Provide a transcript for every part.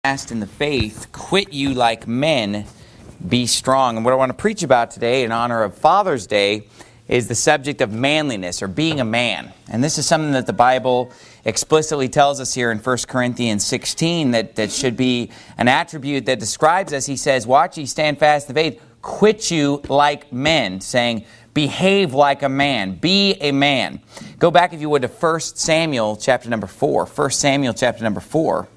fast in the faith, quit you like men, be strong. And what I want to preach about today in honor of Father's Day is the subject of manliness, or being a man. And this is something that the Bible explicitly tells us here in 1 Corinthians 16 that should be an attribute that describes us. He says, watch ye stand fast in the faith, quit you like men, saying, behave like a man, be a man. Go back, if you would, to 1 Samuel chapter number 4. 1 Samuel chapter number 4.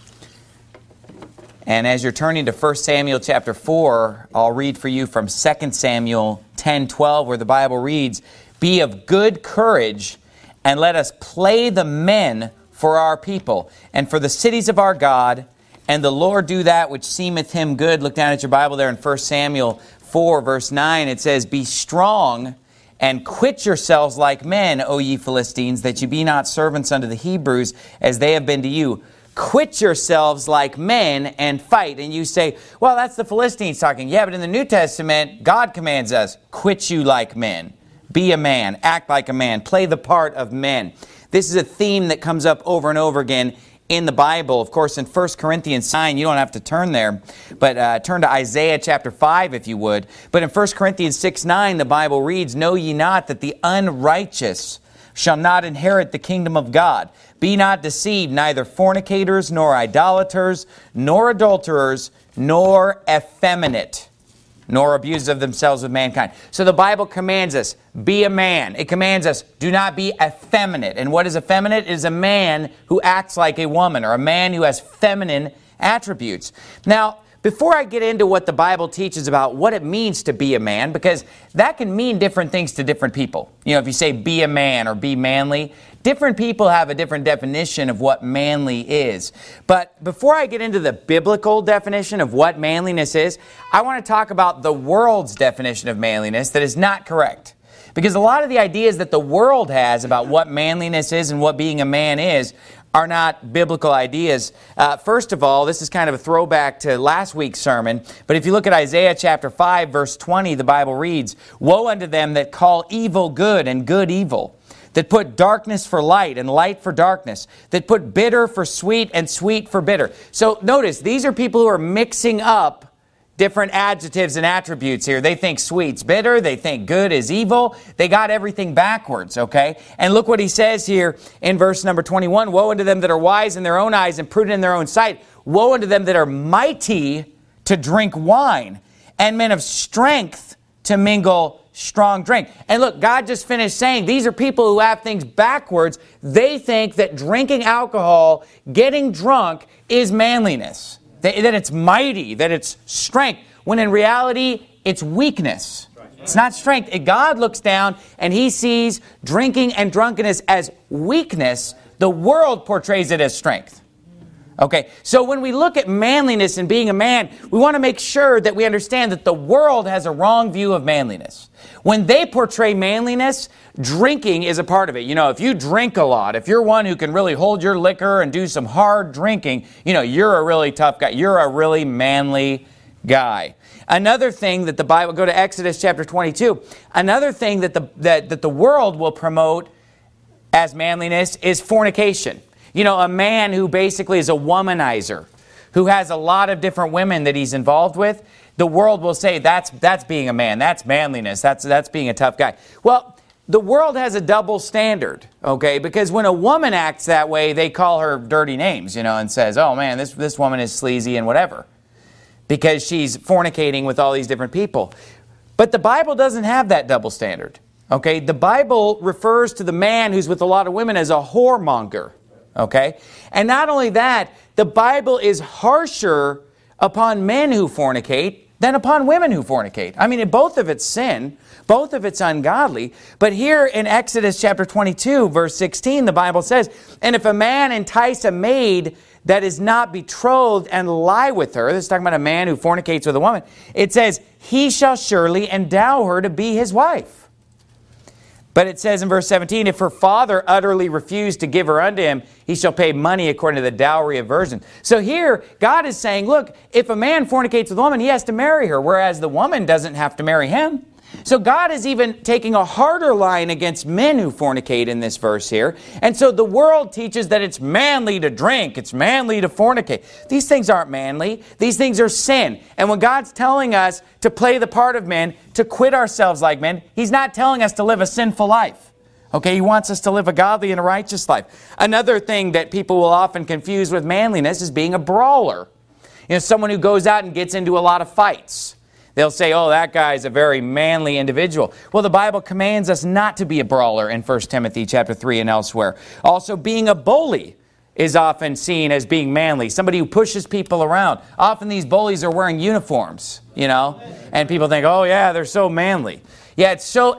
And as you're turning to 1 Samuel chapter 4, I'll read for you from 2 Samuel 10:12, where the Bible reads, be of good courage, and let us play the men for our people, and for the cities of our God, and the Lord do that which seemeth him good. Look down at your Bible there in 1 Samuel 4, verse 9. It says, be strong, and quit yourselves like men, O ye Philistines, that ye be not servants unto the Hebrews, as they have been to you. Quit yourselves like men and fight. And you say, well, that's the Philistines talking. Yeah, but in the New Testament, God commands us, quit you like men. Be a man. Act like a man. Play the part of men. This is a theme that comes up over and over again in the Bible. Of course, in 1 Corinthians 9, you don't have to turn there, but turn to Isaiah chapter 5 if you would. But in 1 Corinthians 6:9, the Bible reads, know ye not that the unrighteous shall not inherit the kingdom of God? Be not deceived, neither fornicators, nor idolaters, nor adulterers, nor effeminate, nor abusers of themselves with mankind. So the Bible commands us, be a man. It commands us, do not be effeminate. And what is effeminate? It is a man who acts like a woman, or a man who has feminine attributes. Now, before I get into what the Bible teaches about what it means to be a man, because that can mean different things to different people. You know, if you say be a man or be manly, different people have a different definition of what manly is. But before I get into the biblical definition of what manliness is, I want to talk about the world's definition of manliness that is not correct. Because a lot of the ideas that the world has about what manliness is and what being a man is are not biblical ideas. First of all, this is kind of a throwback to last week's sermon, but if you look at Isaiah chapter 5, verse 20, the Bible reads, woe unto them that call evil good and good evil, that put darkness for light and light for darkness, that put bitter for sweet and sweet for bitter. So notice, these are people who are mixing up different adjectives and attributes here. They think sweet's bitter. They think good is evil. They got everything backwards, okay? And look what he says here in verse number 21. Woe unto them that are wise in their own eyes and prudent in their own sight. Woe unto them that are mighty to drink wine, and men of strength to mingle strong drink. And look, God just finished saying these are people who have things backwards. They think that drinking alcohol, getting drunk, is manliness. That it's mighty, that it's strength, when in reality, it's weakness. It's not strength. God looks down and he sees drinking and drunkenness as weakness. The world portrays it as strength. Okay, so when we look at manliness and being a man, we want to make sure that we understand that the world has a wrong view of manliness. When they portray manliness, drinking is a part of it. You know, if you drink a lot, if you're one who can really hold your liquor and do some hard drinking, you know, you're a really tough guy. You're a really manly guy. Another thing that the Bible, go to Exodus chapter 22, another thing that the world will promote as manliness is fornication. You know, a man who basically is a womanizer, who has a lot of different women that he's involved with, the world will say that's being a man, that's manliness, that's being a tough guy. Well, the world has a double standard, okay? Because when a woman acts that way, they call her dirty names, you know, and says, oh man, this woman is sleazy and whatever, because she's fornicating with all these different people. But the Bible doesn't have that double standard, okay? The Bible refers to the man who's with a lot of women as a whoremonger. Okay? And not only that, the Bible is harsher upon men who fornicate than upon women who fornicate. I mean, both of it's sin, both of it's ungodly. But here in Exodus chapter 22, verse 16, the Bible says, and if a man entice a maid that is not betrothed and lie with her, this is talking about a man who fornicates with a woman, it says, he shall surely endow her to be his wife. But it says in verse 17, if her father utterly refused to give her unto him, he shall pay money according to the dowry of virgin. So here, God is saying, look, if a man fornicates with a woman, he has to marry her, whereas the woman doesn't have to marry him. So God is even taking a harder line against men who fornicate in this verse here. And so the world teaches that it's manly to drink, it's manly to fornicate. These things aren't manly. These things are sin. And when God's telling us to play the part of men, to quit ourselves like men, He's not telling us to live a sinful life. Okay, He wants us to live a godly and a righteous life. Another thing that people will often confuse with manliness is being a brawler. Someone who goes out and gets into a lot of fights. They'll say, oh, that guy's a very manly individual. Well, the Bible commands us not to be a brawler in 1 Timothy chapter 3 and elsewhere. Also, being a bully is often seen as being manly. Somebody who pushes people around. Often these bullies are wearing uniforms, and people think, oh yeah, they're so manly. Yeah,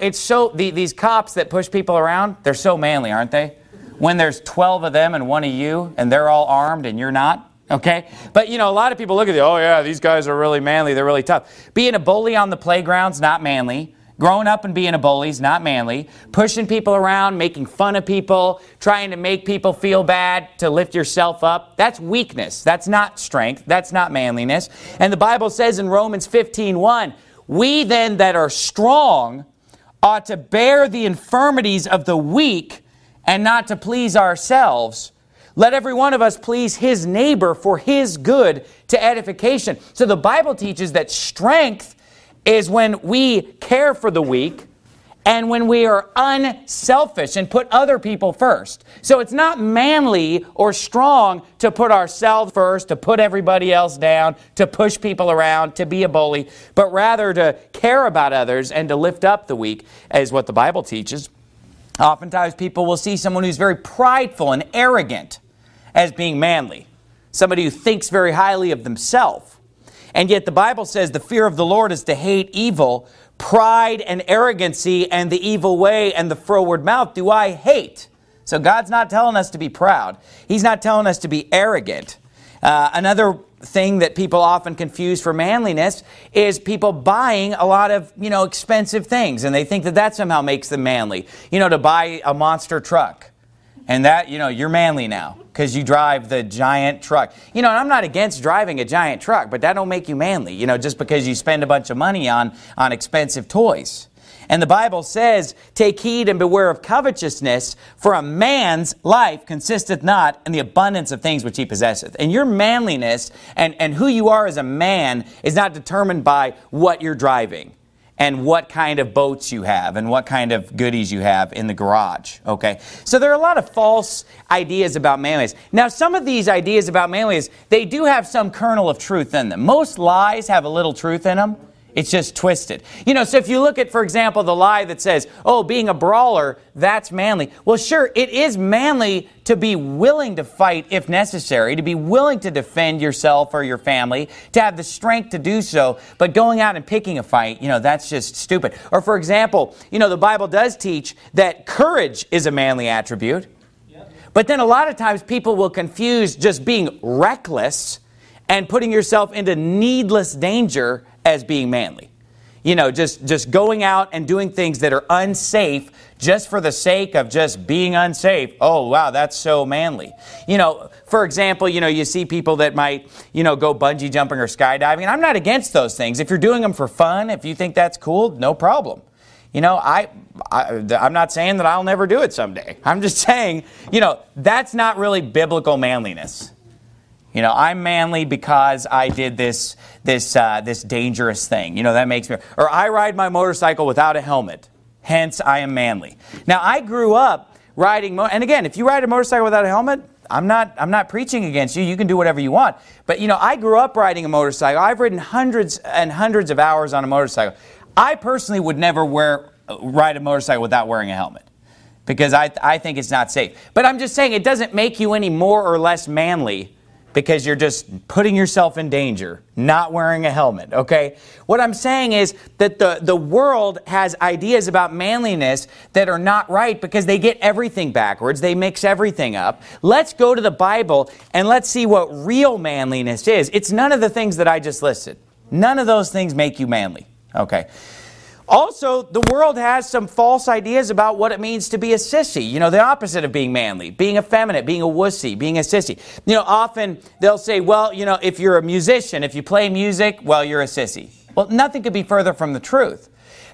these cops that push people around, they're so manly, aren't they? When there's 12 of them and one of you, and they're all armed and you're not. Okay? But, a lot of people look at it, oh yeah, these guys are really manly, they're really tough. Being a bully on the playground's not manly. Growing up and being a bully's not manly. Pushing people around, making fun of people, trying to make people feel bad to lift yourself up, that's weakness. That's not strength. That's not manliness. And the Bible says in Romans 15:1, we then that are strong ought to bear the infirmities of the weak and not to please ourselves. Let every one of us please his neighbor for his good to edification. So the Bible teaches that strength is when we care for the weak and when we are unselfish and put other people first. So it's not manly or strong to put ourselves first, to put everybody else down, to push people around, to be a bully, but rather to care about others and to lift up the weak, is what the Bible teaches. Oftentimes people will see someone who's very prideful and arrogant as being manly. Somebody who thinks very highly of themselves. And yet the Bible says the fear of the Lord is to hate evil. Pride and arrogancy and the evil way and the froward mouth do I hate. So God's not telling us to be proud. He's not telling us to be arrogant. Another thing that people often confuse for manliness is people buying a lot of, expensive things. And they think that somehow makes them manly. To buy a monster truck. And that, you're manly now because you drive the giant truck. And I'm not against driving a giant truck, but that don't make you manly, just because you spend a bunch of money on expensive toys. And the Bible says, take heed and beware of covetousness, for a man's life consisteth not in the abundance of things which he possesseth. And your manliness and who you are as a man is not determined by what you're driving and what kind of boats you have and what kind of goodies you have in the garage, okay? So there are a lot of false ideas about manliness. Now, some of these ideas about manliness, they do have some kernel of truth in them. Most lies have a little truth in them. It's just twisted. So if you look at, for example, the lie that says, oh, being a brawler, that's manly. Well, sure, it is manly to be willing to fight if necessary, to be willing to defend yourself or your family, to have the strength to do so. But going out and picking a fight, that's just stupid. Or, for example, the Bible does teach that courage is a manly attribute. Yep. But then a lot of times people will confuse just being reckless and putting yourself into needless danger as being manly. Just going out and doing things that are unsafe just for the sake of just being unsafe. Oh, wow, that's so manly. For example, you see people that might, go bungee jumping or skydiving. And I'm not against those things. If you're doing them for fun, if you think that's cool, no problem. I'm not saying that I'll never do it someday. I'm just saying, that's not really biblical manliness. I'm manly because I did this dangerous thing. That makes me. Or I ride my motorcycle without a helmet. Hence, I am manly. Now, I grew up riding. And again, if you ride a motorcycle without a helmet, I'm not preaching against you. You can do whatever you want. But I grew up riding a motorcycle. I've ridden hundreds and hundreds of hours on a motorcycle. I personally would never ride a motorcycle without wearing a helmet because I think it's not safe. But I'm just saying it doesn't make you any more or less manly because you're just putting yourself in danger, not wearing a helmet, okay? What I'm saying is that the world has ideas about manliness that are not right because they get everything backwards. They mix everything up. Let's go to the Bible and let's see what real manliness is. It's none of the things that I just listed. None of those things make you manly, okay? Also, the world has some false ideas about what it means to be a sissy. The opposite of being manly, being effeminate, being a wussy, being a sissy. Often they'll say, well, if you're a musician, if you play music, well, you're a sissy. Well, nothing could be further from the truth.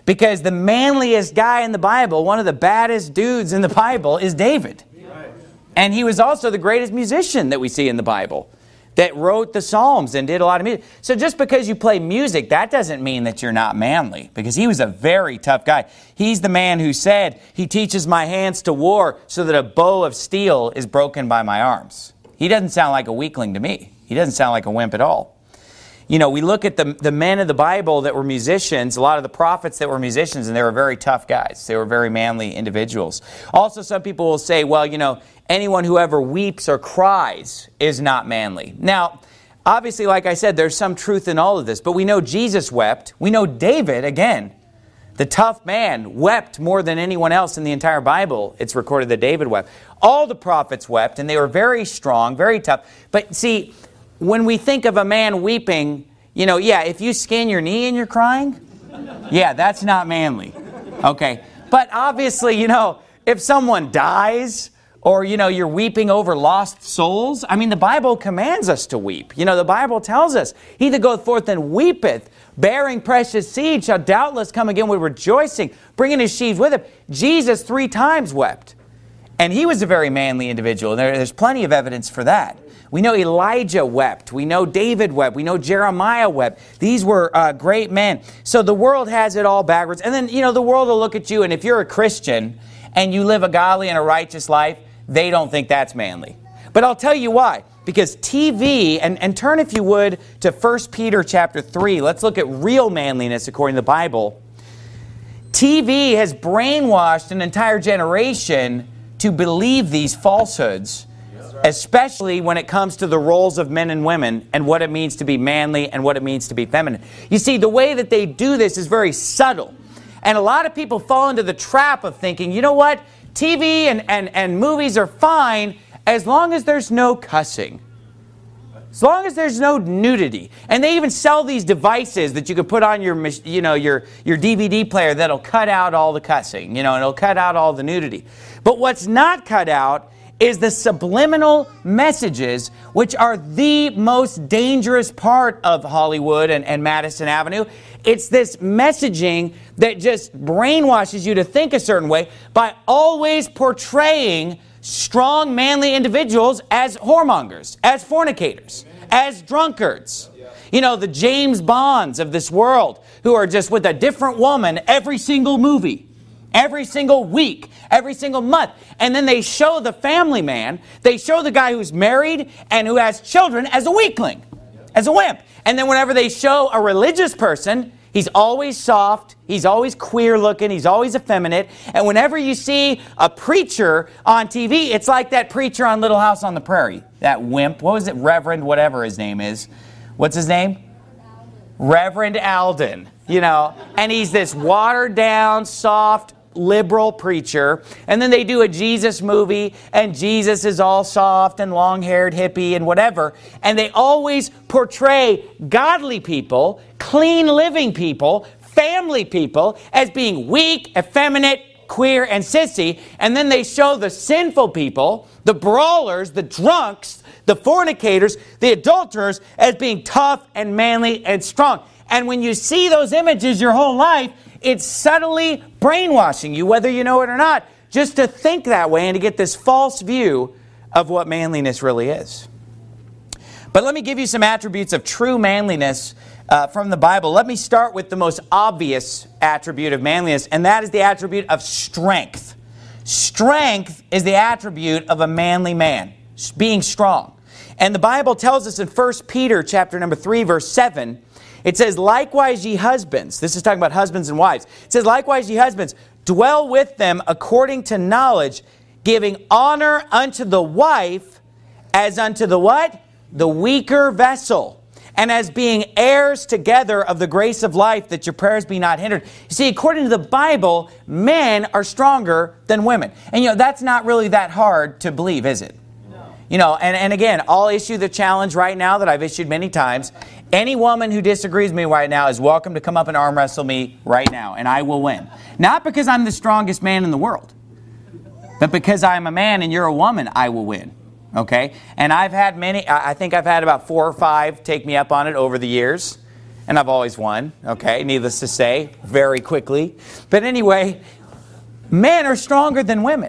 Because the manliest guy in the Bible, one of the baddest dudes in the Bible, is David. And he was also the greatest musician that we see in the Bible, that wrote the Psalms and did a lot of music. So just because you play music, that doesn't mean that you're not manly, because he was a very tough guy. He's the man who said, he teaches my hands to war so that a bow of steel is broken by my arms. He doesn't sound like a weakling to me. He doesn't sound like a wimp at all. You know, we look at the men of the Bible that were musicians, a lot of the prophets that were musicians, and they were very tough guys. They were very manly individuals. Also, some people will say, well, you know, anyone who ever weeps or cries is not manly. Now, obviously, like I said, there's some truth in all of this, but we know Jesus wept. We know David, again, the tough man, wept more than anyone else in the entire Bible. It's recorded that David wept. All the prophets wept, and they were very strong, very tough. But see, when we think of a man weeping, you know, yeah, if you skin your knee and you're crying, yeah, that's not manly. Okay. But obviously, you know, if someone dies, or, you know, you're weeping over lost souls, I mean, the Bible commands us to weep. You know, the Bible tells us, he that goeth forth and weepeth, bearing precious seed, shall doubtless come again with rejoicing, bringing his sheaves with him. Jesus 3 times wept. And he was a very manly individual. There's plenty of evidence for that. We know Elijah wept. We know David wept. We know Jeremiah wept. These were great men. So the world has it all backwards. And then, you know, the world will look at you, and if you're a Christian and you live a godly and a righteous life, they don't think that's manly. But I'll tell you why. Because TV, and turn if you would to 1 Peter chapter 3. Let's look at real manliness according to the Bible. TV has brainwashed an entire generation to believe these falsehoods, especially when it comes to the roles of men and women and what it means to be manly and what it means to be feminine. You see, the way that they do this is very subtle. And a lot of people fall into the trap of thinking, you know what, TV and movies are fine as long as there's no cussing. As long as there's no nudity. And they even sell these devices that you can put on your, you know, your DVD player that'll cut out all the cussing, you know, and it'll cut out all the nudity. But what's not cut out is the subliminal messages, which are the most dangerous part of Hollywood and Madison Avenue. It's this messaging that just brainwashes you to think a certain way by always portraying strong, manly individuals as whoremongers, as fornicators, as drunkards. You know, the James Bonds of this world who are just with a different woman every single movie, every single week, every single month. And then they show the family man, they show the guy who's married and who has children as a weakling, as a wimp. And then whenever they show a religious person, he's always soft, he's always queer looking, he's always effeminate. And whenever you see a preacher on TV, it's like that preacher on Little House on the Prairie. That wimp, what was it, Reverend, whatever his name is. What's his name? Reverend Alden, you know. And he's this watered down, soft, liberal preacher. And then they do a Jesus movie, and Jesus is all soft and long-haired hippie and whatever. And they always portray godly people, clean living people, family people as being weak, effeminate, queer, and sissy. And then they show the sinful people, the brawlers, the drunks, the fornicators, the adulterers as being tough and manly and strong. And when you see those images your whole life, it's subtly brainwashing you, whether you know it or not, just to think that way and to get this false view of what manliness really is. But let me give you some attributes of true manliness from the Bible. Let me start with the most obvious attribute of manliness, and that is the attribute of strength. Strength is the attribute of a manly man, being strong. And the Bible tells us in 1 Peter chapter number 3, verse 7, it says, likewise ye husbands, this is talking about husbands and wives. It says, likewise ye husbands, dwell with them according to knowledge, giving honor unto the wife as unto the what? The weaker vessel. And as being heirs together of the grace of life, that your prayers be not hindered. You see, according to the Bible, men are stronger than women. And you know, that's not really that hard to believe, is it? You know, and again, I'll issue the challenge right now that I've issued many times. Any woman who disagrees with me right now is welcome to come up and arm wrestle me right now, and I will win. Not because I'm the strongest man in the world, but because I'm a man and you're a woman, I will win. Okay? And I've had many, I think I've had about 4 or 5 take me up on it over the years. And I've always won, okay, needless to say, very quickly. But anyway, men are stronger than women.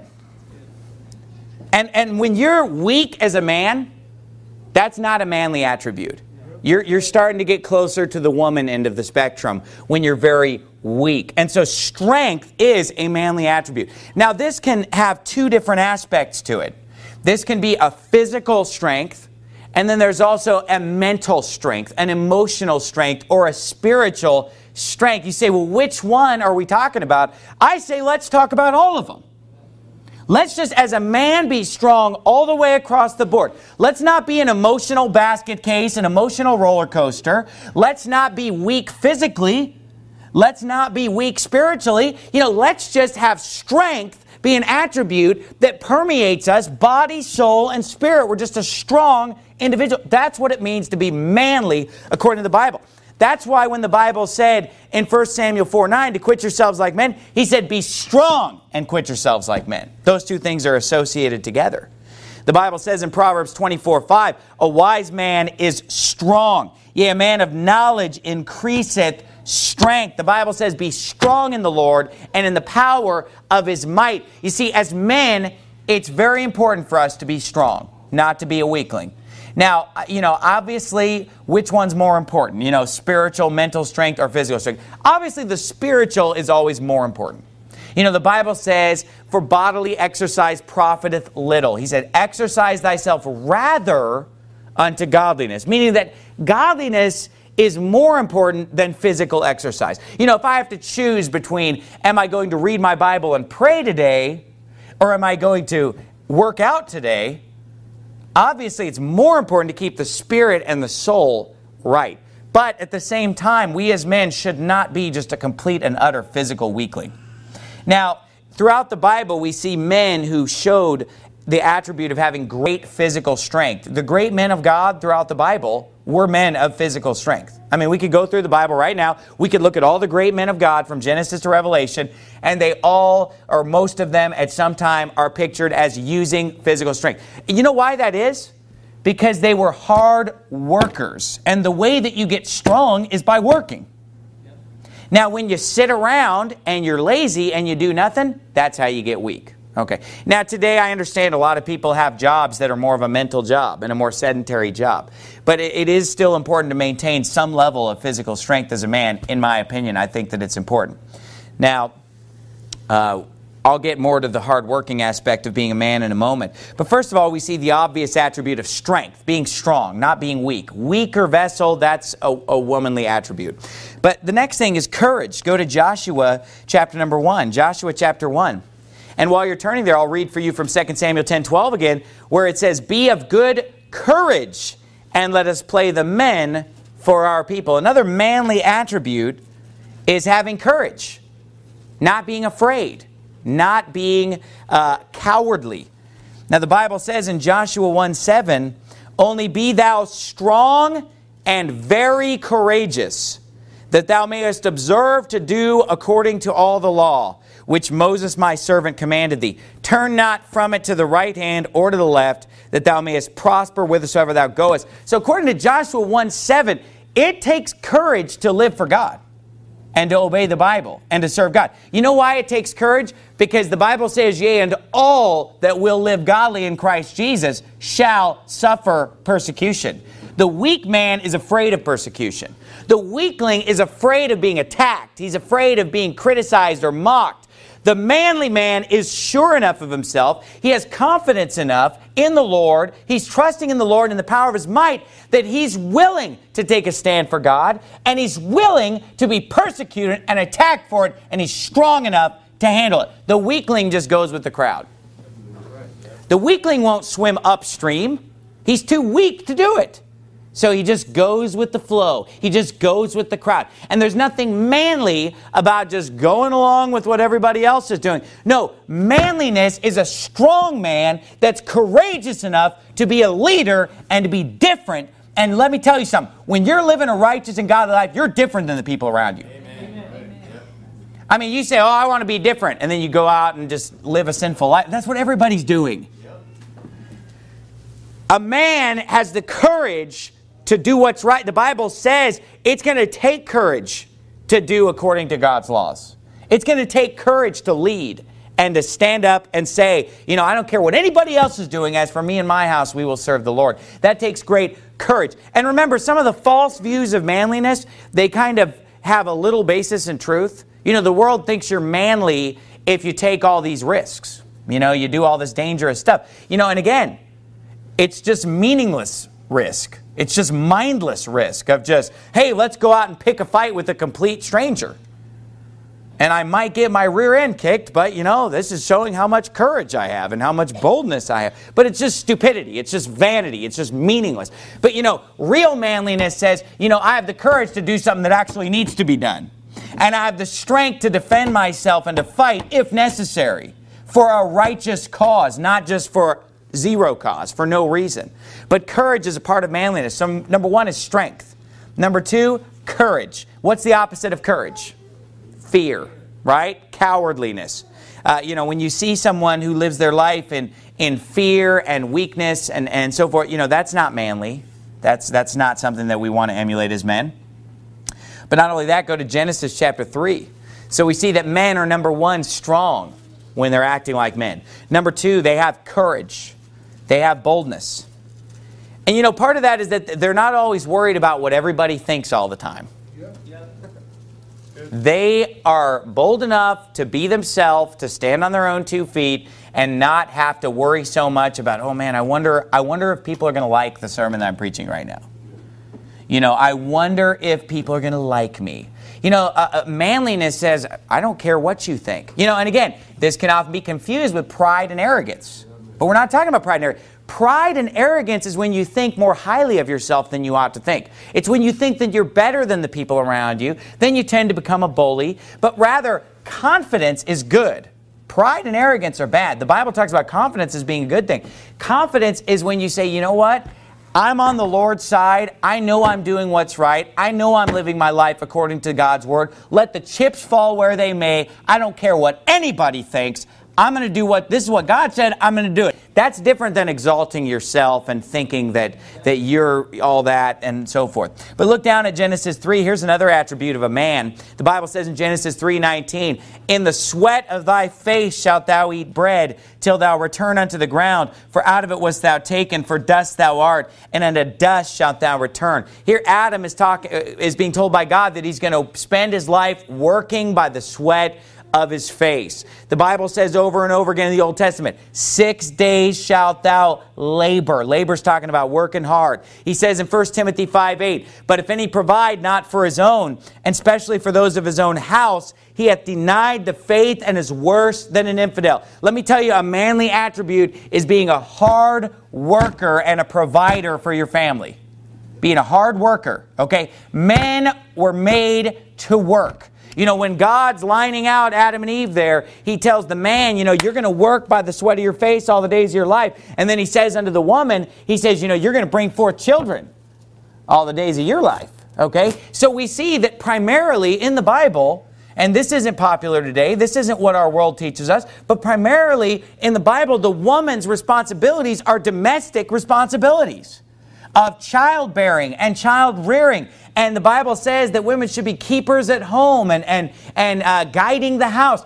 And when you're weak as a man, that's not a manly attribute. You're starting to get closer to the woman end of the spectrum when you're very weak. And so strength is a manly attribute. Now, this can have two different aspects to it. This can be a physical strength, and then there's also a mental strength, an emotional strength, or a spiritual strength. You say, well, which one are we talking about? I say, let's talk about all of them. Let's just, as a man, be strong all the way across the board. Let's not be an emotional basket case, an emotional roller coaster. Let's not be weak physically. Let's not be weak spiritually. Let's just have strength be an attribute that permeates us, body, soul, and spirit. We're just a strong individual. That's what it means to be manly according to the Bible. That's why when the Bible said in 1 Samuel 4:9 to quit yourselves like men, he said, be strong and quit yourselves like men. Those two things are associated together. The Bible says in Proverbs 24:5, a wise man is strong. Yea, a man of knowledge increaseth strength. The Bible says, be strong in the Lord and in the power of his might. You see, as men, it's very important for us to be strong, not to be a weakling. Now, obviously, which one's more important? Spiritual, mental strength, or physical strength? Obviously, the spiritual is always more important. The Bible says, for bodily exercise profiteth little. He said, exercise thyself rather unto godliness. Meaning that godliness is more important than physical exercise. If I have to choose between, am I going to read my Bible and pray today, or am I going to work out today? Obviously, it's more important to keep the spirit and the soul right. But at the same time, we as men should not be just a complete and utter physical weakling. Now, throughout the Bible, we see men who showed the attribute of having great physical strength. The great men of God throughout the Bible were men of physical strength. I mean, we could go through the Bible right now. We could look at all the great men of God from Genesis to Revelation, and they all, or most of them at some time, are pictured as using physical strength. You know why that is? Because they were hard workers. And the way that you get strong is by working. Now, when you sit around and you're lazy and you do nothing, that's how you get weak. Okay. Now, today I understand a lot of people have jobs that are more of a mental job and a more sedentary job. But it is still important to maintain some level of physical strength as a man. In my opinion, I think that it's important. Now, I'll get more to the hard-working aspect of being a man in a moment. But first of all, we see the obvious attribute of strength, being strong, not being weak. Weaker vessel, that's a womanly attribute. But the next thing is courage. Go to Joshua chapter number 1. Joshua chapter 1. And while you're turning there, I'll read for you from 2 Samuel 10:12 again, where it says, be of good courage, and let us play the men for our people. Another manly attribute is having courage, not being afraid, not being cowardly. Now the Bible says in Joshua 1:7, only be thou strong and very courageous, that thou mayest observe to do according to all the law, which Moses my servant commanded thee. Turn not from it to the right hand or to the left, that thou mayest prosper whithersoever thou goest. So according to Joshua 1:7, it takes courage to live for God and to obey the Bible and to serve God. You know why it takes courage? Because the Bible says, yea, and all that will live godly in Christ Jesus shall suffer persecution. The weak man is afraid of persecution. The weakling is afraid of being attacked. He's afraid of being criticized or mocked. The manly man is sure enough of himself. He has confidence enough in the Lord. He's trusting in the Lord and the power of his might that he's willing to take a stand for God, and he's willing to be persecuted and attacked for it, and he's strong enough to handle it. The weakling just goes with the crowd. The weakling won't swim upstream. He's too weak to do it. So he just goes with the flow. He just goes with the crowd. And there's nothing manly about just going along with what everybody else is doing. No, manliness is a strong man that's courageous enough to be a leader and to be different. And let me tell you something. When you're living a righteous and godly life, you're different than the people around you. Amen. I mean, you say, oh, I want to be different. And then you go out and just live a sinful life. That's what everybody's doing. A man has the courage to do what's right. The Bible says it's going to take courage to do according to God's laws. It's going to take courage to lead and to stand up and say, I don't care what anybody else is doing. As for me and my house, we will serve the Lord. That takes great courage. And remember, some of the false views of manliness, they kind of have a little basis in truth. The world thinks you're manly if you take all these risks. You do all this dangerous stuff. And again, it's just meaningless risk. It's just mindless risk of just, hey, let's go out and pick a fight with a complete stranger. And I might get my rear end kicked, but this is showing how much courage I have and how much boldness I have. But it's just stupidity. It's just vanity. It's just meaningless. But real manliness says, I have the courage to do something that actually needs to be done. And I have the strength to defend myself and to fight, if necessary, for a righteous cause, not just for zero cause, for no reason. But courage is a part of manliness. So number one is strength. Number two, courage. What's the opposite of courage? Fear, right? Cowardliness. When you see someone who lives their life in fear and weakness and so forth, that's not manly. That's not something that we want to emulate as men. But not only that, go to Genesis chapter 3. So we see that men are, number one, strong when they're acting like men. Number two, they have courage. They have boldness. And part of that is that they're not always worried about what everybody thinks all the time. They are bold enough to be themselves, to stand on their own 2 feet, and not have to worry so much about, oh man, I wonder if people are going to like the sermon that I'm preaching right now. I wonder if people are going to like me. Manliness says, I don't care what you think. And again, this can often be confused with pride and arrogance. But we're not talking about pride and arrogance. Pride and arrogance is when you think more highly of yourself than you ought to think. It's when you think that you're better than the people around you. Then you tend to become a bully. But rather, confidence is good. Pride and arrogance are bad. The Bible talks about confidence as being a good thing. Confidence is when you say, you know what? I'm on the Lord's side. I know I'm doing what's right. I know I'm living my life according to God's word. Let the chips fall where they may. I don't care what anybody thinks. I'm going to do this is what God said, I'm going to do it. That's different than exalting yourself and thinking that you're all that and so forth. But look down at Genesis 3. Here's another attribute of a man. The Bible says in Genesis 3:19, in the sweat of thy face shalt thou eat bread till thou return unto the ground. For out of it wast thou taken, for dust thou art, and unto dust shalt thou return. Here Adam is being told by God that he's going to spend his life working by the sweat of his face. The Bible says over and over again in the Old Testament, 6 days shalt thou labor. Labor's talking about working hard. He says in 1 Timothy 5:8, but if any provide not for his own, and especially for those of his own house, he hath denied the faith and is worse than an infidel. Let me tell you, a manly attribute is being a hard worker and a provider for your family. Being a hard worker, okay? Men were made to work. When God's lining out Adam and Eve there, he tells the man, you're going to work by the sweat of your face all the days of your life. And then he says unto the woman, he says, you're going to bring forth children all the days of your life. Okay? So we see that primarily in the Bible, and this isn't popular today, this isn't what our world teaches us, but primarily in the Bible, the woman's responsibilities are domestic responsibilities of childbearing and child rearing. And the Bible says that women should be keepers at home and guiding the house.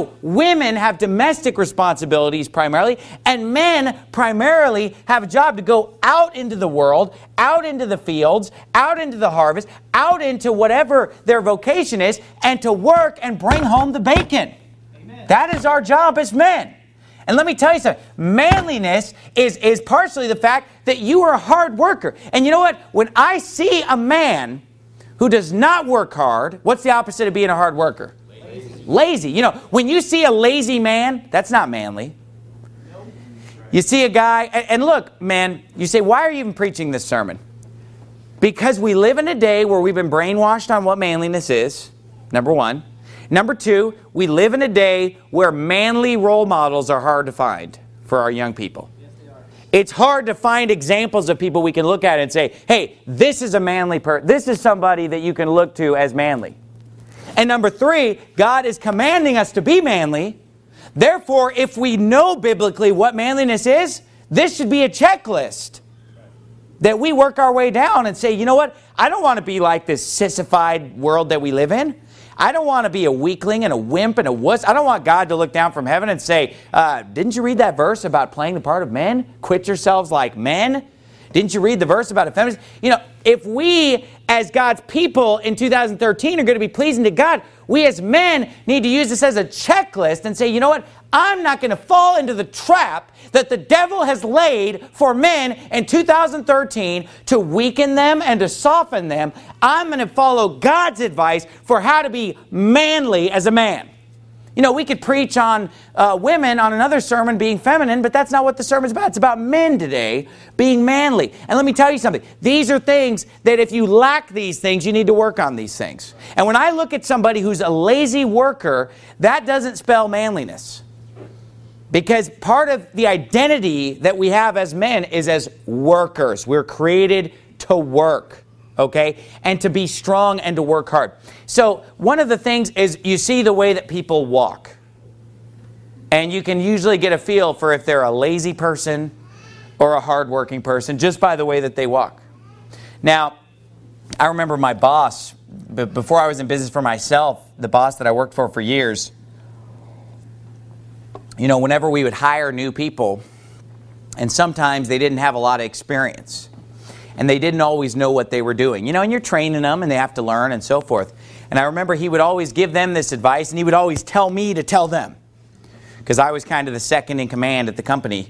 Women have domestic responsibilities primarily, and men primarily have a job to go out into the world, out into the fields, out into the harvest, out into whatever their vocation is, and to work and bring home the bacon. Amen. That is our job as men. And let me tell you something, manliness is partially the fact that you are a hard worker. And you know what? When I see a man who does not work hard, what's the opposite of being a hard worker? Lazy. When you see a lazy man, that's not manly. You see a guy, and look, man, you say, why are you even preaching this sermon? Because we live in a day where we've been brainwashed on what manliness is, number one. Number two, we live in a day where manly role models are hard to find for our young people. Yes, they are. It's hard to find examples of people we can look at and say, hey, this is a manly person. This is somebody that you can look to as manly. And number three, God is commanding us to be manly. Therefore, if we know biblically what manliness is, this should be a checklist. That we work our way down and say, you know what? I don't want to be like this sissified world that we live in. I don't want to be a weakling and a wimp and a wuss. I don't want God to look down from heaven and say, didn't you read that verse about playing the part of men? Quit yourselves like men. Didn't you read the verse about effeminacy? You know, if we as God's people in 2013 are going to be pleasing to God, we as men need to use this as a checklist and say, you know what? I'm not going to fall into the trap that the devil has laid for men in 2013 to weaken them and to soften them. I'm going to follow God's advice for how to be manly as a man. You know, we could preach on women on another sermon being feminine, but that's not what the sermon's about. It's about men today being manly. And let me tell you something. These are things that if you lack these things, you need to work on these things. And when I look at somebody who's a lazy worker, that doesn't spell manliness. Because part of the identity that we have as men is as workers. We're created to work, okay? And to be strong and to work hard. So one of the things is you see the way that people walk. And you can usually get a feel for if they're a lazy person or a hardworking person just by the way that they walk. Now, I remember my boss, before I was in business for myself, the boss that I worked for years, you know, whenever we would hire new people, and sometimes they didn't have a lot of experience, and they didn't always know what they were doing. You know, and you're training them, and they have to learn, and so forth. And I remember he would always give them this advice, and he would always tell me to tell them, because I was kind of the second in command at the company.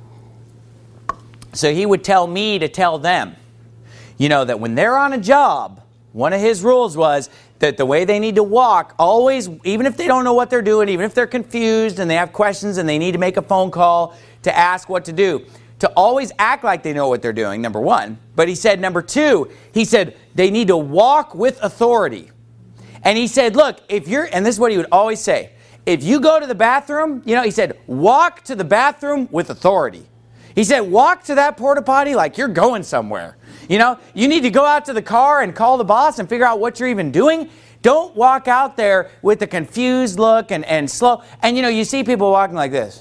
So he would tell me to tell them, you know, that when they're on a job, one of his rules was that the way they need to walk, always, even if they don't know what they're doing, even if they're confused and they have questions and they need to make a phone call to ask what to do, to always act like they know what they're doing, number one. But he said, number two, he said, they need to walk with authority. And he said, look, if you're, and this is what he would always say, if you go to the bathroom, you know, he said, walk to the bathroom with authority. He said, walk to that porta potty like you're going somewhere. You know, you need to go out to the car and call the boss and figure out what you're even doing. Don't walk out there with a confused look and slow. And, you know, you see people walking like this.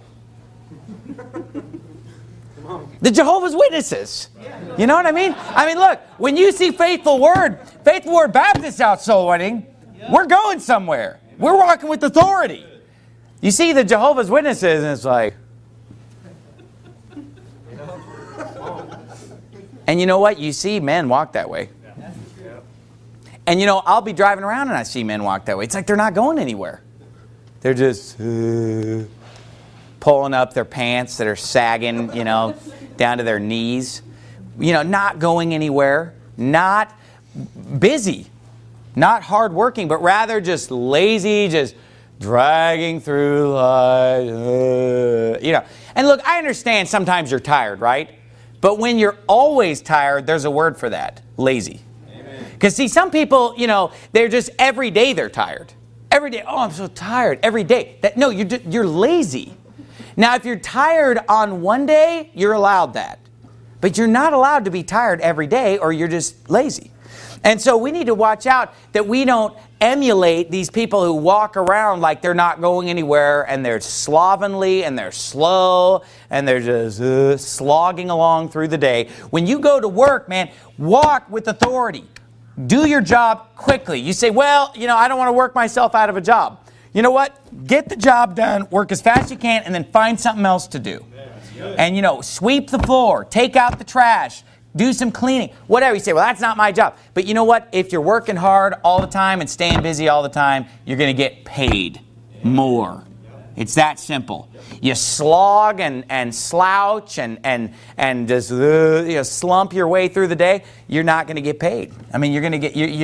The Jehovah's Witnesses. You know what I mean? I mean, look, when you see Faithful Word Baptist out soul winning, we're going somewhere. We're walking with authority. You see the Jehovah's Witnesses, and it's like... And you know what? You see men walk that way. And you know, I'll be driving around and I see men walk that way. It's like they're not going anywhere. They're just pulling up their pants that are sagging, you know, down to their knees. You know, not going anywhere. Not busy. Not hardworking, but rather just lazy, just dragging through life. You know. And look, I understand sometimes you're tired, right? But when you're always tired, there's a word for that. Lazy. Because see, some people, you know, they're just every day they're tired. Every day, oh, I'm so tired. Every day. No, you're lazy. Now, if you're tired on one day, you're allowed that. But you're not allowed to be tired every day or you're just lazy. And so we need to watch out that we don't emulate these people who walk around like they're not going anywhere and they're slovenly and they're slow and they're just slogging along through the day. When you go to work, man, walk with authority. Do your job quickly. You say, well, you know, I don't want to work myself out of a job. You know what? Get the job done, work as fast as you can, and then find something else to do. And, you know, sweep the floor, take out the trash, do some cleaning, whatever. You say, well, that's not my job. But you know what? If you're working hard all the time and staying busy all the time, you're going to get paid more. It's that simple. You slog and slouch and just slump your way through the day, you're not going to get paid. I mean, you're going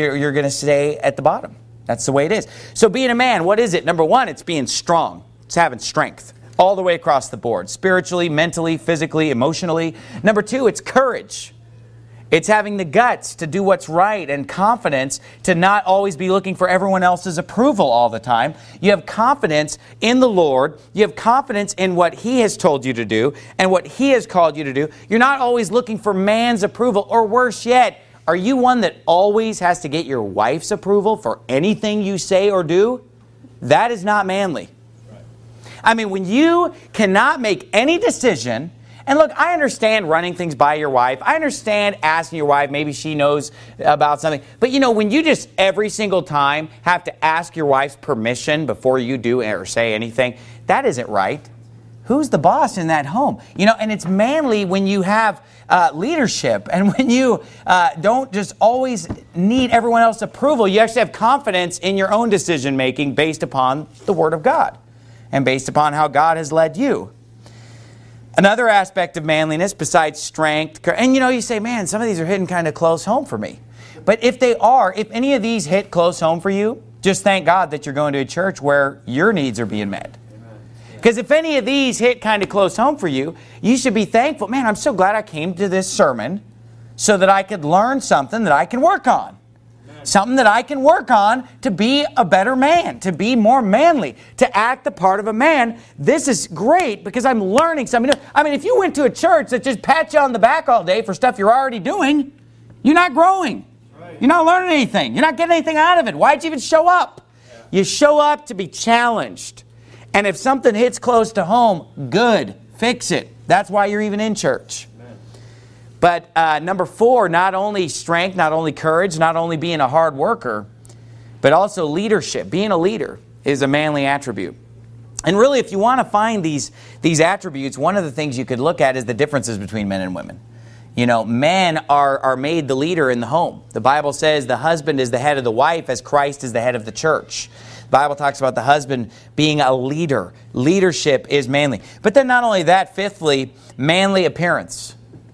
to stay at the bottom. That's the way it is. So being a man, what is it? Number one, it's being strong. It's having strength all the way across the board. Spiritually, mentally, physically, emotionally. Number two, it's courage. It's having the guts to do what's right and confidence to not always be looking for everyone else's approval all the time. You have confidence in the Lord. You have confidence in what He has told you to do and what He has called you to do. You're not always looking for man's approval, or worse yet, are you one that always has to get your wife's approval for anything you say or do? That is not manly. I mean, when you cannot make any decision And look, I understand running things by your wife. I understand asking your wife, maybe she knows about something. But when you just every single time have to ask your wife's permission before you do or say anything, that isn't right. Who's the boss in that home? And it's manly when you have leadership and when you don't just always need everyone else's approval. You actually have confidence in your own decision making based upon the Word of God and based upon how God has led you. Another aspect of manliness besides strength, and you say, man, some of these are hitting kind of close home for me. But if any of these hit close home for you, just thank God that you're going to a church where your needs are being met. Because if any of these hit kind of close home for you, you should be thankful. Man, I'm so glad I came to this sermon so that I could learn something that I can work on. Something that I can work on to be a better man, to be more manly, to act the part of a man. This is great because I'm learning something new. I mean, if you went to a church that just pats you on the back all day for stuff you're already doing, you're not growing. You're not learning anything. You're not getting anything out of it. Why'd you even show up? You show up to be challenged. And if something hits close to home, good. Fix it. That's why you're even in church. Amen. But number 4, not only strength, not only courage, not only being a hard worker, but also leadership. Being a leader is a manly attribute. And really, if you want to find these attributes, one of the things you could look at is the differences between men and women. Men are made the leader in the home. The Bible says the husband is the head of the wife as Christ is the head of the church. The Bible talks about the husband being a leader. Leadership is manly. But then not only that, fifthly, manly appearance.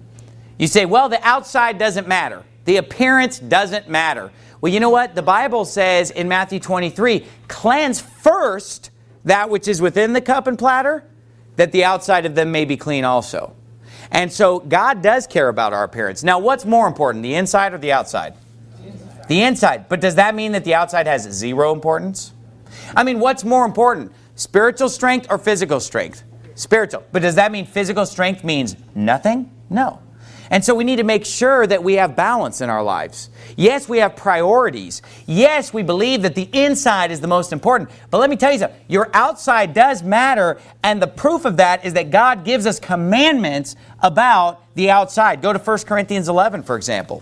You say, well, the outside doesn't matter. The appearance doesn't matter. Well, you know what? The Bible says in Matthew 23, cleanse first that which is within the cup and platter, that the outside of them may be clean also. And so God does care about our appearance. Now, what's more important, the inside or the outside? The inside. But does that mean that the outside has zero importance? I mean, what's more important, spiritual strength or physical strength? Spiritual. But does that mean physical strength means nothing? No. And so we need to make sure that we have balance in our lives. Yes, we have priorities. Yes, we believe that the inside is the most important. But let me tell you something. Your outside does matter. And the proof of that is that God gives us commandments about the outside. Go to 1 Corinthians 11, for example.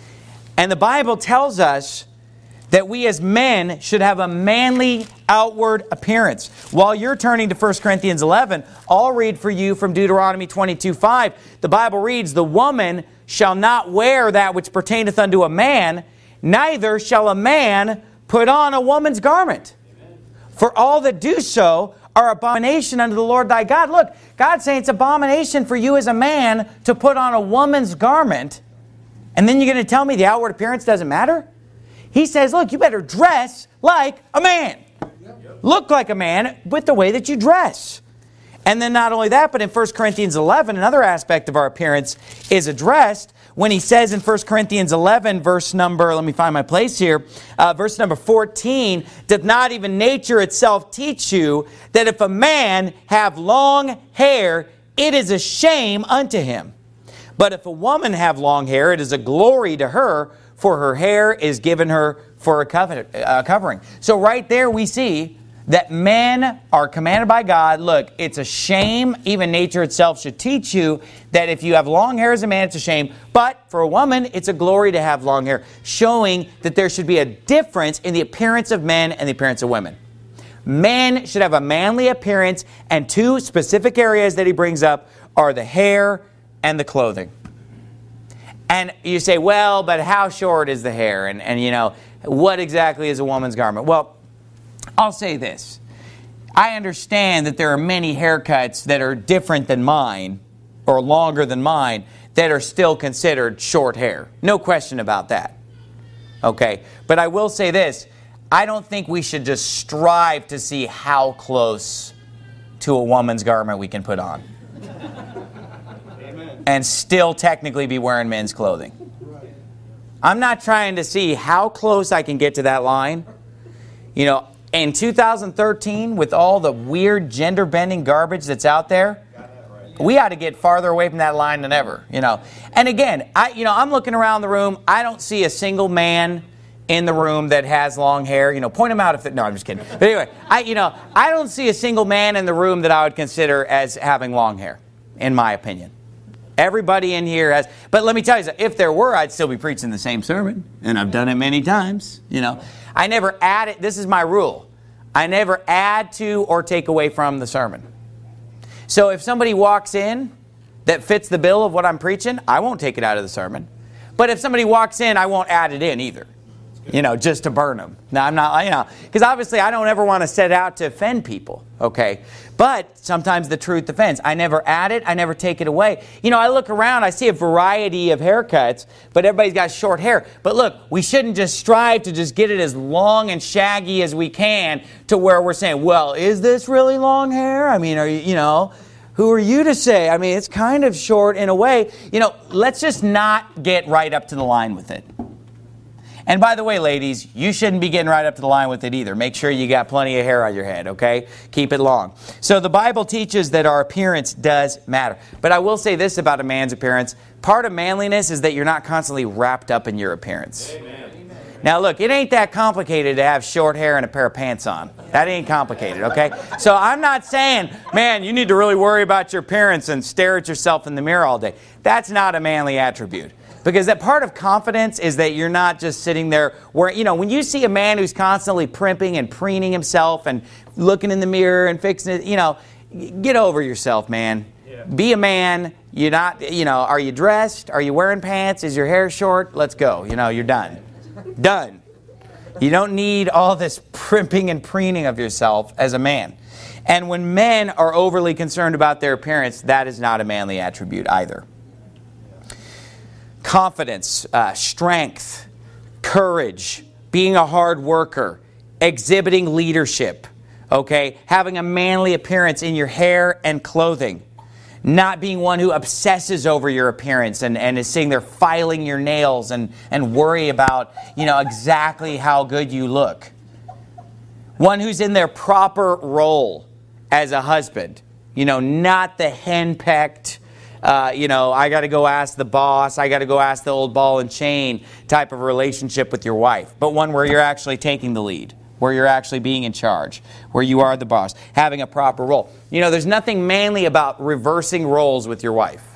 And the Bible tells us that we as men should have a manly outward appearance. While you're turning to 1 Corinthians 11, I'll read for you from Deuteronomy 22:5. The Bible reads, the woman shall not wear that which pertaineth unto a man, neither shall a man put on a woman's garment. Amen. For all that do so are abomination unto the Lord thy God. Look, God's saying it's abomination for you as a man to put on a woman's garment. And then you're going to tell me the outward appearance doesn't matter? He says, look, you better dress like a man. Look like a man with the way that you dress. And then not only that, but in 1 Corinthians 11, another aspect of our appearance is addressed when he says in 1 Corinthians 11, verse number, let me find my place here, verse number 14, doth not even nature itself teach you that if a man have long hair, it is a shame unto him. But if a woman have long hair, it is a glory to her, for her hair is given her for a covering. So right there we see that men are commanded by God. Look, it's a shame. Even nature itself should teach you that if you have long hair as a man, it's a shame. But for a woman, it's a glory to have long hair, showing that there should be a difference in the appearance of men and the appearance of women. Men should have a manly appearance, and 2 specific areas that he brings up are the hair and the clothing. And you say, well, but how short is the hair? And what exactly is a woman's garment? Well, I'll say this. I understand that there are many haircuts that are different than mine or longer than mine that are still considered short hair. No question about that. Okay? But I will say this. I don't think we should just strive to see how close to a woman's garment we can put on. And still technically be wearing men's clothing. I'm not trying to see how close I can get to that line. In 2013, with all the weird gender-bending garbage that's out there, we ought to get farther away from that line than ever. And again, I'm looking around the room. I don't see a single man in the room that has long hair. Point them out if no, I'm just kidding. But anyway, I don't see a single man in the room that I would consider as having long hair, in my opinion. Everybody in here has, but let me tell you, if there were, I'd still be preaching the same sermon, and I've done it many times, I never add it. This is my rule. I never add to or take away from the sermon. So if somebody walks in that fits the bill of what I'm preaching, I won't take it out of the sermon. But if somebody walks in, I won't add it in either. Just to burn them. Now, I'm not, because obviously I don't ever want to set out to offend people, okay? But sometimes the truth offends. I never add it. I never take it away. I look around, I see a variety of haircuts, but everybody's got short hair. But look, we shouldn't just strive to just get it as long and shaggy as we can to where we're saying, well, is this really long hair? I mean, are you, who are you to say? I mean, it's kind of short in a way. Let's just not get right up to the line with it. And by the way, ladies, you shouldn't be getting right up to the line with it either. Make sure you got plenty of hair on your head, okay? Keep it long. So the Bible teaches that our appearance does matter. But I will say this about a man's appearance. Part of manliness is that you're not constantly wrapped up in your appearance. Amen. Now look, it ain't that complicated to have short hair and a pair of pants on. That ain't complicated, okay? So I'm not saying, man, you need to really worry about your appearance and stare at yourself in the mirror all day. That's not a manly attribute. Because that part of confidence is that you're not just sitting there where, when you see a man who's constantly primping and preening himself and looking in the mirror and fixing it, get over yourself, man. Yeah. Be a man. You're not, are you dressed? Are you wearing pants? Is your hair short? Let's go. You're done. Done. You don't need all this primping and preening of yourself as a man. And when men are overly concerned about their appearance, that is not a manly attribute either. Confidence, strength, courage, being a hard worker, exhibiting leadership, okay? Having a manly appearance in your hair and clothing. Not being one who obsesses over your appearance and is sitting there filing your nails and worry about, exactly how good you look. One who's in their proper role as a husband. Not the henpecked, I got to go ask the boss, I got to go ask the old ball and chain type of relationship with your wife. But one where you're actually taking the lead, where you're actually being in charge, where you are the boss, having a proper role. There's nothing manly about reversing roles with your wife.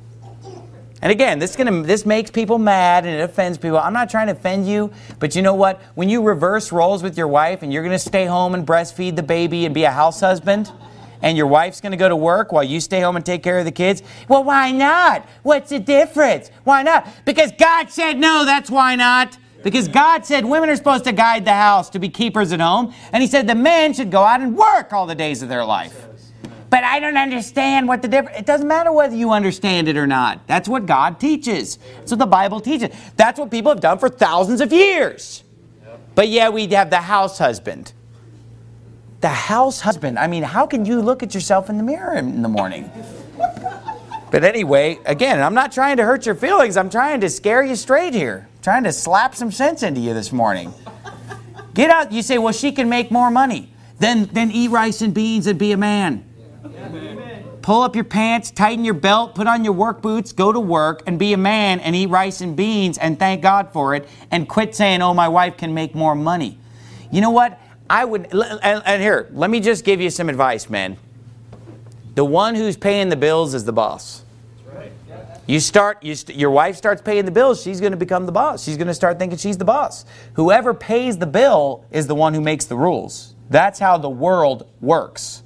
And again, this makes people mad and it offends people. I'm not trying to offend you, but you know what? When you reverse roles with your wife and you're going to stay home and breastfeed the baby and be a house husband, and your wife's going to go to work while you stay home and take care of the kids? Well, why not? What's the difference? Why not? Because God said no, that's why not. Because God said women are supposed to guide the house, to be keepers at home. And He said the men should go out and work all the days of their life. But I don't understand what the difference... It doesn't matter whether you understand it or not. That's what God teaches. That's what the Bible teaches. That's what people have done for thousands of years. But yeah, we have the house husband. The house husband. I mean, how can you look at yourself in the mirror in the morning? But anyway, again, I'm not trying to hurt your feelings. I'm trying to scare you straight here. I'm trying to slap some sense into you this morning. Get out. You say, well, she can make more money. Then eat rice and beans and be a man. Amen. Pull up your pants, tighten your belt, put on your work boots, go to work and be a man and eat rice and beans and thank God for it and quit saying, oh, my wife can make more money. You know what? I would, and here, let me just give you some advice, man. The one who's paying the bills is the boss. That's right. Your wife starts paying the bills, she's going to become the boss. She's going to start thinking she's the boss. Whoever pays the bill is the one who makes the rules. That's how the world works.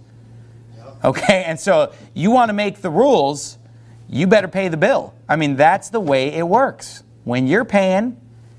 Okay, and so you want to make the rules, you better pay the bill. I mean, that's the way it works. When you're paying,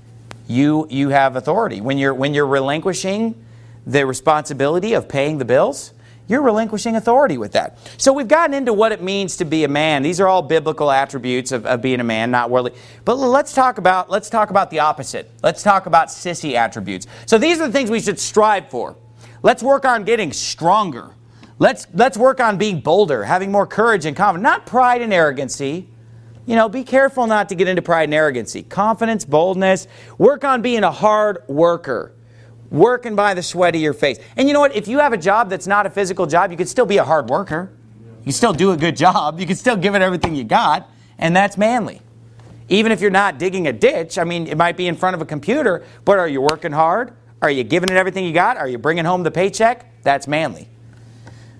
you have authority. When you're relinquishing the responsibility of paying the bills, you're relinquishing authority with that. So we've gotten into what it means to be a man. These are all biblical attributes of being a man, not worldly. But let's talk about the opposite. Let's talk about sissy attributes. So these are the things we should strive for. Let's work on getting stronger. Let's work on being bolder, having more courage and confidence. Not pride and arrogancy. Be careful not to get into pride and arrogancy. Confidence, boldness. Work on being a hard worker. Working by the sweat of your face. And you know what? If you have a job that's not a physical job, you could still be a hard worker. You can still do a good job. You can still give it everything you got. And that's manly. Even if you're not digging a ditch, I mean, it might be in front of a computer, but are you working hard? Are you giving it everything you got? Are you bringing home the paycheck? That's manly.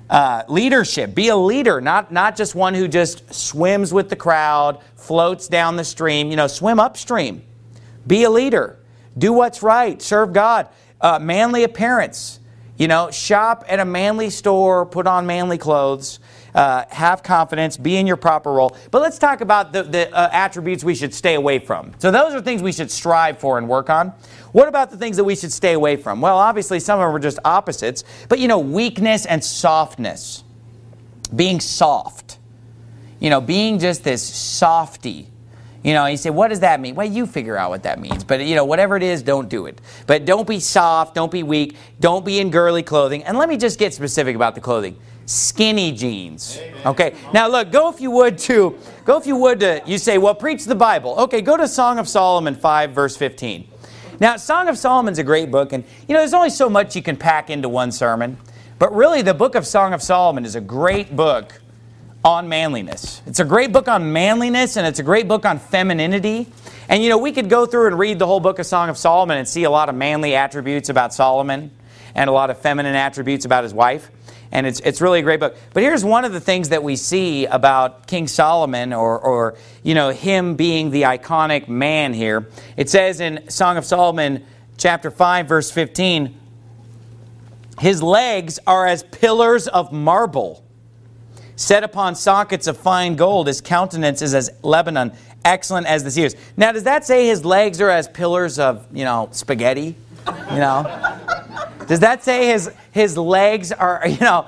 Leadership. Be a leader, not just one who just swims with the crowd, floats down the stream. Swim upstream. Be a leader. Do what's right. Serve God. Manly appearance. Shop at a manly store. Put on manly clothes. Have confidence. Be in your proper role. But let's talk about the attributes we should stay away from. So those are things we should strive for and work on. What about the things that we should stay away from? Well, obviously some of them are just opposites. But weakness and softness. Being soft. Being just this softy. You say, what does that mean? Well, you figure out what that means. But, whatever it is, don't do it. But don't be soft. Don't be weak. Don't be in girly clothing. And let me just get specific about the clothing. Skinny jeans. Okay. Now, look, go if you would to, you say, well, preach the Bible. Okay, go to Song of Solomon 5, verse 15. Now, Song of Solomon's a great book. And, there's only so much you can pack into one sermon. But really, the book of Song of Solomon is a great book on manliness. It's a great book on manliness, and it's a great book on femininity. And we could go through and read the whole book of Song of Solomon and see a lot of manly attributes about Solomon and a lot of feminine attributes about his wife. And it's really a great book. But here's one of the things that we see about King Solomon or him being the iconic man here. It says in Song of Solomon chapter 5 verse 15, his legs are as pillars of marble, set upon sockets of fine gold. His countenance is as Lebanon, excellent as the cedars. Now, does that say his legs are as pillars of, spaghetti? Does that say his legs are,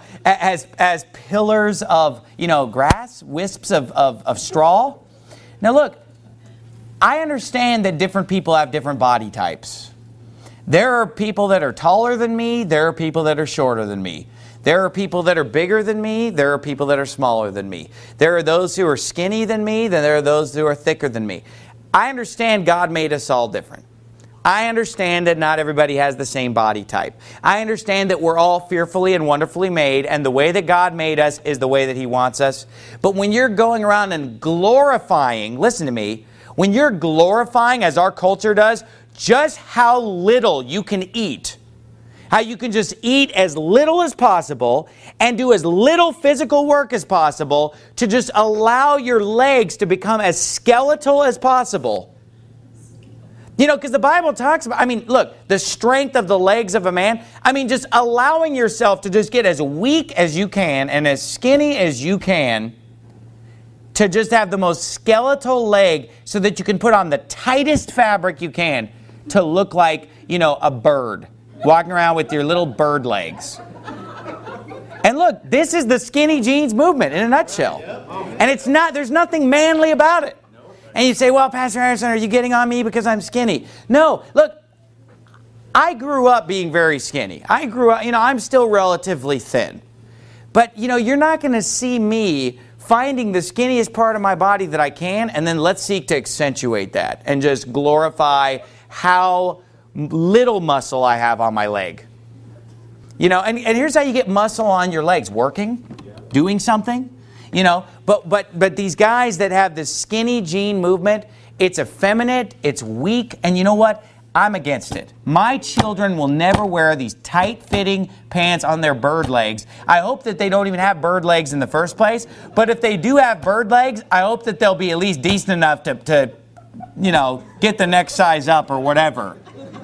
as pillars of, grass, wisps of straw? Now, look, I understand that different people have different body types. There are people that are taller than me. There are people that are shorter than me. There are people that are bigger than me. There are people that are smaller than me. There are those who are skinny than me. Then there are those who are thicker than me. I understand God made us all different. I understand that not everybody has the same body type. I understand that we're all fearfully and wonderfully made, and the way that God made us is the way that He wants us. But when you're going around and glorifying, listen to me, when you're glorifying, as our culture does, just how little you can eat, how you can just eat as little as possible and do as little physical work as possible to just allow your legs to become as skeletal as possible. Because the Bible talks about, look, the strength of the legs of a man. Just allowing yourself to just get as weak as you can and as skinny as you can to just have the most skeletal leg so that you can put on the tightest fabric you can to look like, a bird walking around with your little bird legs. And look, this is the skinny jeans movement in a nutshell. And there's nothing manly about it. And you say, well, Pastor Harrison, are you getting on me because I'm skinny? No, look, I grew up being very skinny. I grew up, I'm still relatively thin. But, you're not going to see me finding the skinniest part of my body that I can, and then let's seek to accentuate that and just glorify how little muscle I have on my leg. And here's how you get muscle on your legs: working, doing something. But these guys that have this skinny jean movement, it's effeminate, it's weak, and you know what? I'm against it. My children will never wear these tight-fitting pants on their bird legs. I hope that they don't even have bird legs in the first place. But if they do have bird legs, I hope that they'll be at least decent enough to get the next size up or whatever.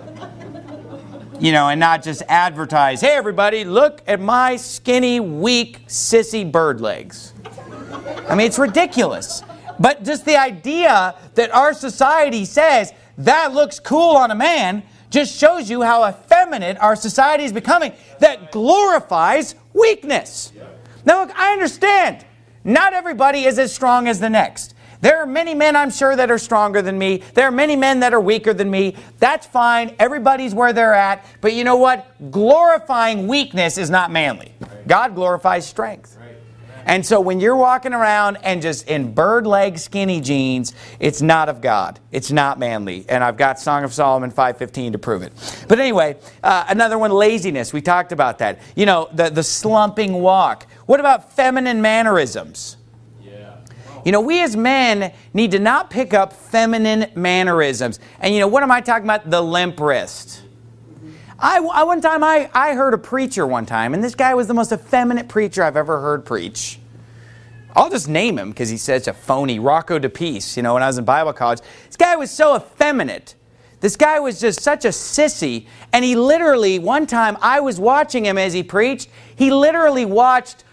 And not just advertise, hey, everybody, look at my skinny, weak, sissy bird legs. It's ridiculous. But just the idea that our society says that looks cool on a man just shows you how effeminate our society is becoming, that glorifies weakness. Now, look, I understand. Not everybody is as strong as the next. There are many men, I'm sure, that are stronger than me. There are many men that are weaker than me. That's fine. Everybody's where they're at. But you know what? Glorifying weakness is not manly. God glorifies strength. And so when you're walking around and just in bird leg skinny jeans, it's not of God. It's not manly. And I've got Song of Solomon 5:15 to prove it. But anyway, another one, laziness. We talked about that. The slumping walk. What about feminine mannerisms? We as men need to not pick up feminine mannerisms. And what am I talking about? The limp wrist. One time I heard a preacher one time, and this guy was the most effeminate preacher I've ever heard preach. I'll just name him because he's such a phony. Rocco DePeace, when I was in Bible college. This guy was so effeminate. This guy was just such a sissy. And he literally, one time I was watching him as he preached. He literally walked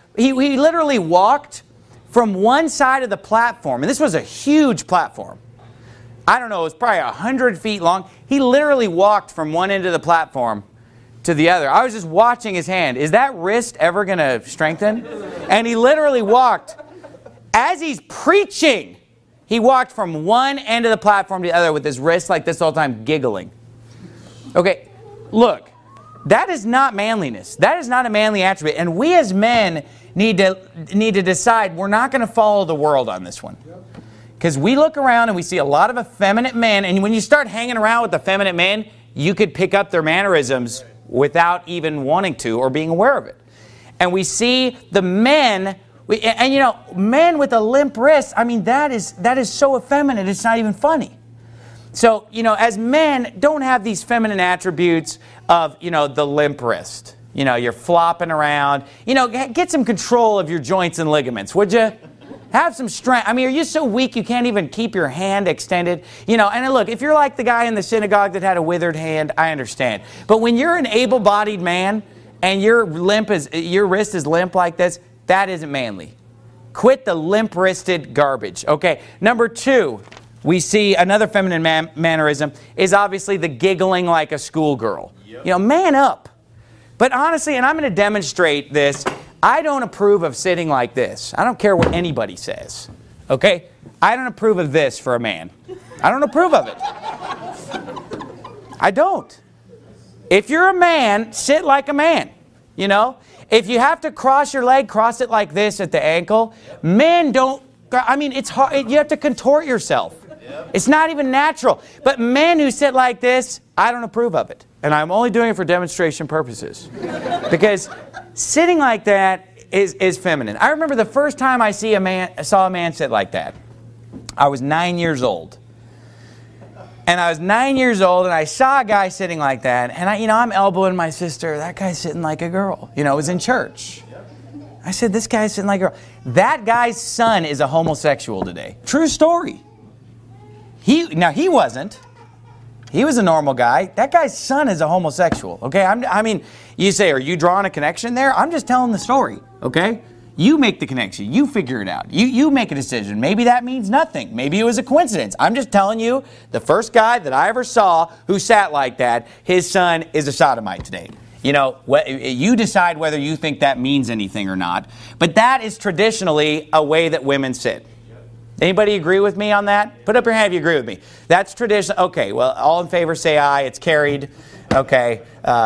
from one side of the platform. And this was a huge platform. I don't know, it was probably 100 feet long. He literally walked from one end of the platform to the other. I was just watching his hand. Is that wrist ever going to strengthen? And he literally walked. As he's preaching, he walked from one end of the platform to the other with his wrist like this all the time, giggling. Okay, look, that is not manliness. That is not a manly attribute. And we as men need to decide we're not going to follow the world on this one. Because we look around and we see a lot of effeminate men, and when you start hanging around with effeminate men, you could pick up their mannerisms without even wanting to or being aware of it. And we see the men, men with a limp wrist, that is so effeminate, it's not even funny. So, as men, don't have these feminine attributes of, the limp wrist. You're flopping around. Get some control of your joints and ligaments, would you? Have some strength. Are you so weak you can't even keep your hand extended? And look, if you're like the guy in the synagogue that had a withered hand, I understand. But when you're an able-bodied man and your wrist is limp like this, that isn't manly. Quit the limp-wristed garbage. Okay, number 2, we see another feminine mannerism is obviously the giggling like a schoolgirl. Yep. Man up. But honestly, and I'm going to demonstrate this, I don't approve of sitting like this. I don't care what anybody says. Okay? I don't approve of this for a man. I don't approve of it. I don't. If you're a man, sit like a man. If you have to cross your leg, cross it like this at the ankle. Men don't, it's hard. You have to contort yourself. It's not even natural. But men who sit like this, I don't approve of it. And I'm only doing it for demonstration purposes. Because sitting like that is feminine. I remember the first time I saw a man sit like that. I was 9 years old. And I was 9 years old, and I saw a guy sitting like that. And I'm elbowing my sister. That guy's sitting like a girl. It was in church. I said, this guy's sitting like a girl. That guy's son is a homosexual today. True story. He wasn't. He was a normal guy. That guy's son is a homosexual. Okay, you say, are you drawing a connection there? I'm just telling the story. Okay, you make the connection. You figure it out. You make a decision. Maybe that means nothing. Maybe it was a coincidence. I'm just telling you, the first guy that I ever saw who sat like that, his son is a sodomite today. You decide whether you think that means anything or not. But that is traditionally a way that women sit. Anybody agree with me on that? Put up your hand if you agree with me. That's tradition. Okay, well, all in favor say aye. It's carried. Okay,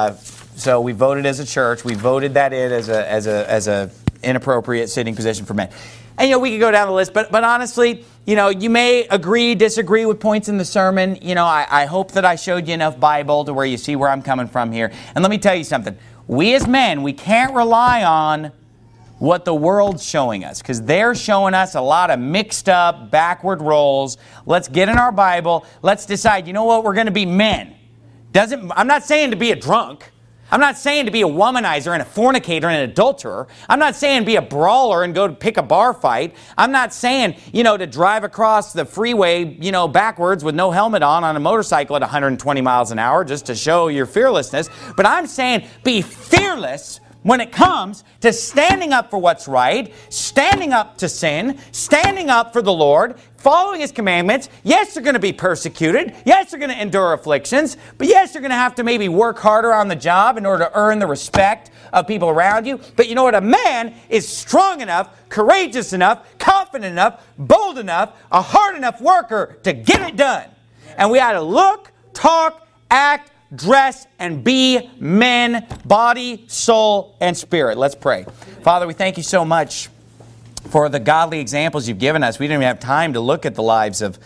so we voted as a church. We voted that in as a inappropriate sitting position for men. And we could go down the list, but honestly, you may agree, disagree with points in the sermon. I hope that I showed you enough Bible to where you see where I'm coming from here. And let me tell you something. We as men, we can't rely on what the world's showing us, because they're showing us a lot of mixed up, backward roles. Let's get in our Bible. Let's decide, we're going to be men. I'm not saying to be a drunk. I'm not saying to be a womanizer and a fornicator and an adulterer. I'm not saying be a brawler and go to pick a bar fight. I'm not saying, to drive across the freeway, backwards with no helmet on a motorcycle at 120 miles an hour just to show your fearlessness. But I'm saying be fearless when it comes to standing up for what's right, standing up to sin, standing up for the Lord, following His commandments. Yes, they're going to be persecuted. Yes, they're going to endure afflictions. But yes, you're going to have to maybe work harder on the job in order to earn the respect of people around you. But you know what? A man is strong enough, courageous enough, confident enough, bold enough, a hard enough worker to get it done. And we ought to look, talk, act, dress, and be men, body, soul, and spirit. Let's pray. Father, we thank you so much for the godly examples you've given us. We didn't even have time to look at the lives of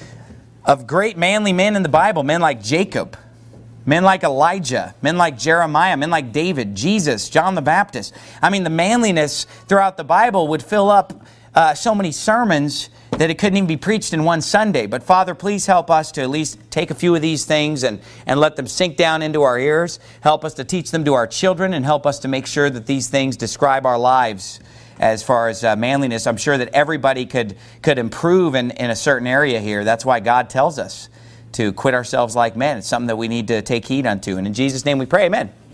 great manly men in the Bible. Men like Jacob, men like Elijah, men like Jeremiah, men like David, Jesus, John the Baptist. The manliness throughout the Bible would fill up so many sermons that it couldn't even be preached in one Sunday. But Father, please help us to at least take a few of these things and let them sink down into our ears. Help us to teach them to our children, and help us to make sure that these things describe our lives as far as manliness. I'm sure that everybody could improve in a certain area here. That's why God tells us to quit ourselves like men. It's something that we need to take heed unto. And in Jesus' name we pray, amen.